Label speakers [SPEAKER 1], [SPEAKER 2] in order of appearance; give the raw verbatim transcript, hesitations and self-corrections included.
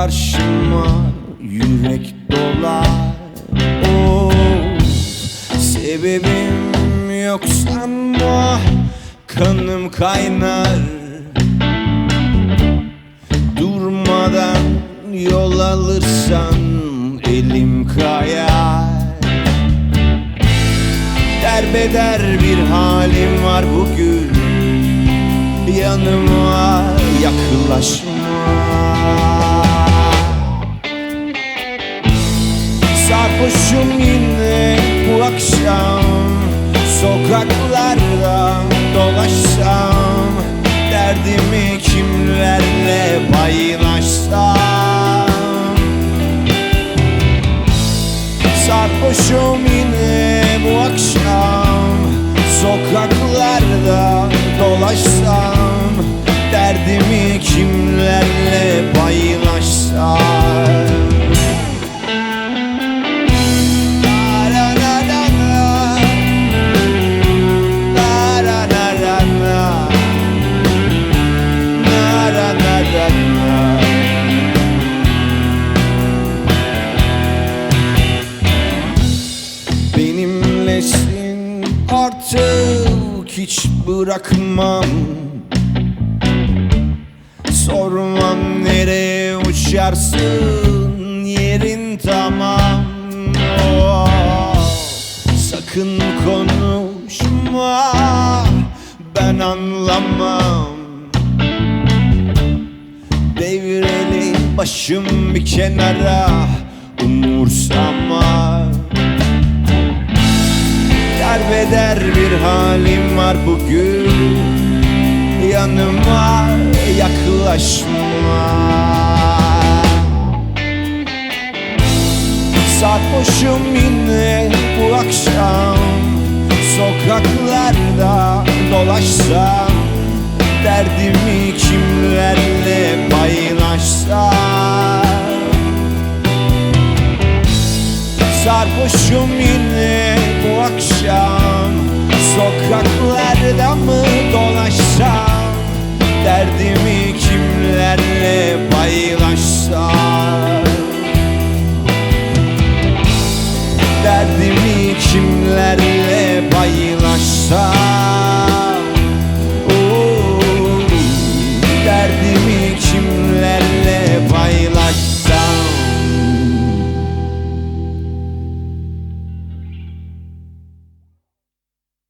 [SPEAKER 1] karşıma yürek dolar. Oh, sebebim yok sanma, kanım kaynar. Durmadan yol alırsan elim kayar. Derbeder bir halim var bugün, yanıma yaklaşma. Sarhoşum yine bu akşam, sokaklarda dolaşsam, derdimi kimlerle paylaşsam. Sarhoşum yine bu akşam, sokaklarda dolaşsam, derdimi kimlerle paylaşsam. Benimlesin artık, hiç bırakmam. Sormam nereye uçarsın, yerin tamam. Oh, sakın konuşma, ben anlamam. Devreli başım bir kenara, umursama. Derbeder bir halim var bugün, yanıma yaklaşma. Sarhoşum yine bu akşam, sokaklarda dolaşsam, derdimi kimlerle paylaşsam. Sarhoşum yine bu akşam, sokaklarda mı dolaşsam, derdimi kimlerle paylaşsam. Derdimi kimlerle paylaşsam.